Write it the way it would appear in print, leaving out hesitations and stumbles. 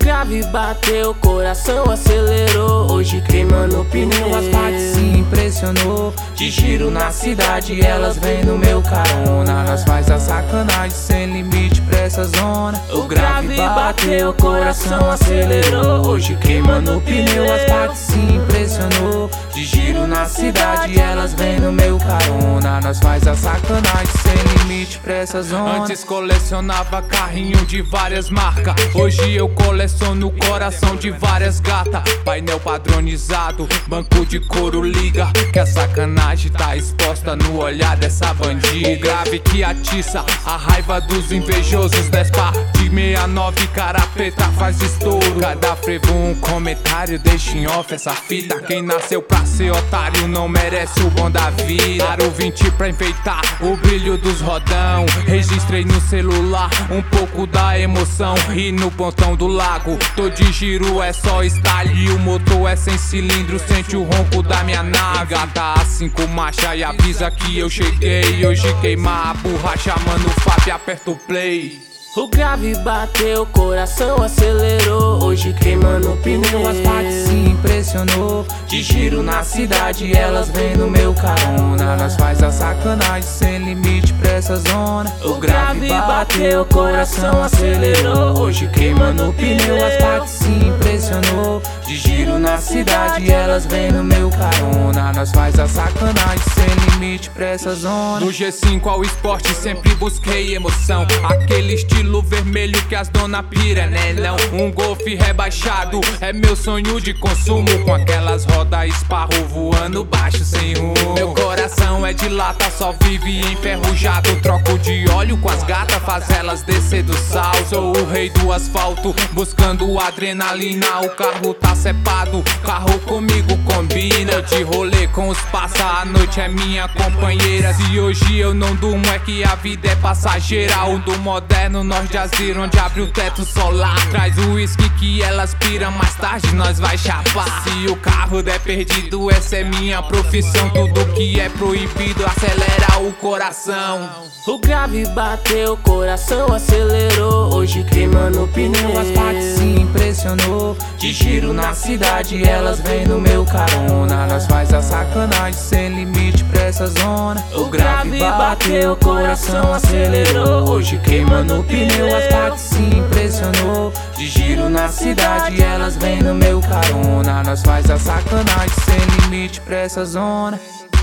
grave bateu, o coração acelerou. Hoje queimando o pneu, as partes se impressionou. De giro na cidade, elas vêm no meu carona. Nós faz a sacanagem sem limite pra essa zona. O grave bateu, o coração acelerou. Hoje queimando o pneu, as partes se impressionou. De giro na cidade, elas vêm no meu carona. Nós faz a sacanagem sem limite pra essa zona. Antes colecionava carrinho de várias marcas. Hoje eu coleciono o coração de várias gatas. Painel padronizado, banco de couro liga, que a sacanagem tá exposta no olhar dessa bandida. O grave que atiça a raiva dos invejosos. 10 par de 69, cara preta faz estouro. Cada frevo um comentário, deixa em off essa fita. Quem nasceu pra ser otário não merece o bom da vida. Aro 20 pra enfeitar o brilho dos rodão. Registrei no celular um pouco da emoção. E no pontão do lago, tô de giro, é só style. O motor é sem cilindro, sente o ronco da minha nave. Gata a 5 marcha e avisa que eu cheguei. Hoje queimar a borracha, mano, Fábio, aperta o play. O grave bateu, o coração acelerou. Hoje queimando o pneu, as partes se impressionou. De giro na cidade, elas vêm no meu carona. Nós faz a sacanagem sem limite pra essa zona. O grave bateu, o coração acelerou. Hoje queimando o pneu, as partes se impressionou. De giro na cidade, elas vêm no meu carona. Nós faz a sacanagem sem limite pra essa zona. Do G5 ao esporte sempre busquei emoção. Aquele estilo vermelho que as dona pira, né não? Um golfe rebaixado é meu sonho de consumo. Com aquelas rodas esparro voando baixo sem rumo. Meu coração é de lata, só vive enferrujado. Troco de óleo com as gatas, faz elas descer do sal. Sou o rei do asfalto, buscando adrenalina. O carro tá cepado, carro comigo combina. De rolê com os passa, a noite é minha companheira. Se hoje eu não durmo é que a vida é passageira. O do moderno nós jazeiro, onde abre o teto solar. Traz o uísque que elas piram, mais tarde nós vai chapar. Se o carro der perdido, essa é minha profissão. Tudo que é proibido acelera o coração. O grave bateu, o coração acelerou. Hoje queimando o pneu, as partes se impressionou. De giro na cidade, elas vêm no meu carona. Nós faz a sacanagem sem limite pra essa zona. O grave bateu, o coração acelerou. Hoje queimando o pneu, as partes se impressionou. De giro na cidade, elas vêm no meu carona. Nós faz a sacanagem sem limite pra essa zona.